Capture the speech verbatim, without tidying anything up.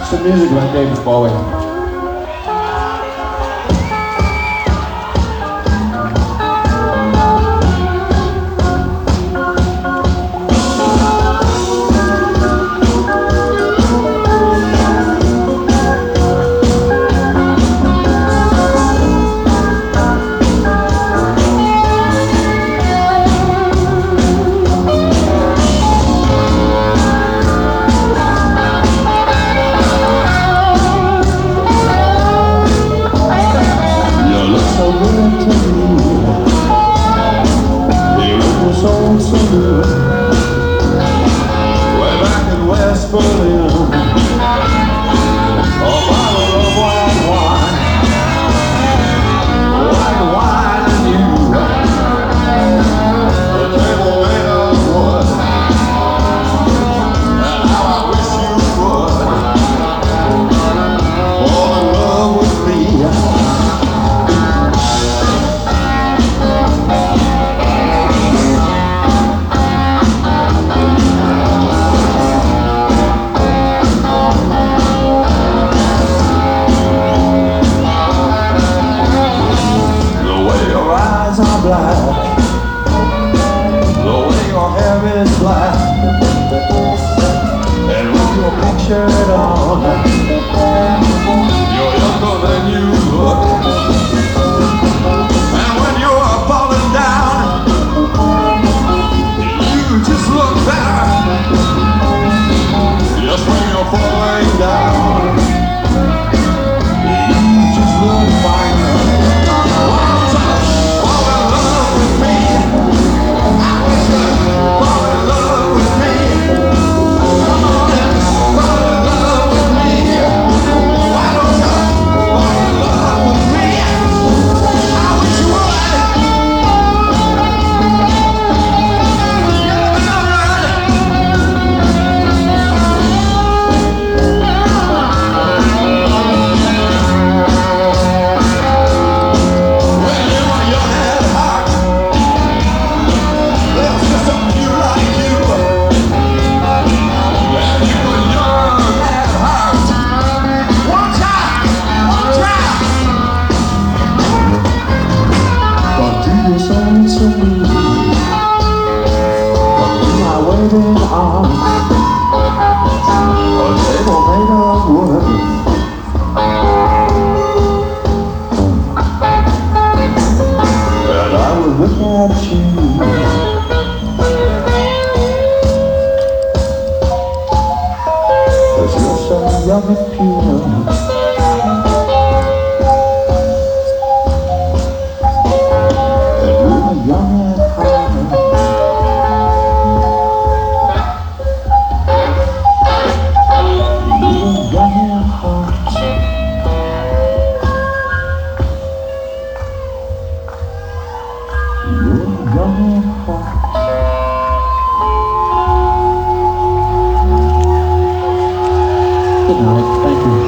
Some music by David Bowie. Way back in West Berlin, a bottle of white wine, white wine and you, a table made of wood, and how I wish you would fall in love with me. Are black, the way your hair is black, and with your picture on, you're younger than you look. And when you're falling down, you just look better. Just when you're falling down, you just look finer. Young and pure, and you were young at heart. You were young at heart. You were young at heart. Good night. Thank you.